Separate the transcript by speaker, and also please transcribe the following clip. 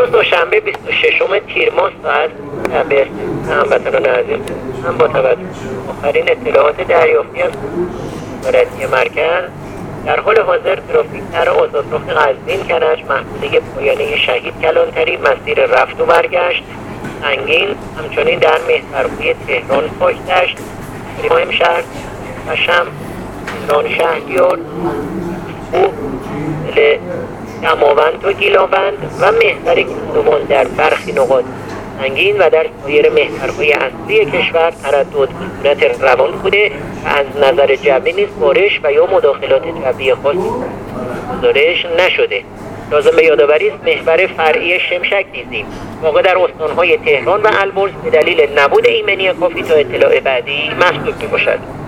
Speaker 1: امروز دوشنبه 26 تیر ماه ساعت به هموطنان عزیز، هم با توجه آخرین اطلاعات دریافتی از وزارتی مرکز، در حال حاضر ترافیک در آزادراه قزوین کرج محموله پایانه شهید کلانتری مسیر رفت و برگشت سنگین، همچنین در مهترخوی تهران پاکدشت، مهم شهر شم تهران شهریار او دماوند و گیلاوند و مهتر گندمان در برخی نقاط سنگین و در سایر مهترهای اصلی کشور تردد به صورت روان بوده و از نظر جوی نیز بارش و یا مداخلات جوی خاصی گزارش نشده. لازم به یادآوری است محور فرعی شمشک دیزی واقع در استانهای تهران و البرز به دلیل نبود ایمنی کافی تا اطلاع بعدی مسدود می‌باشد.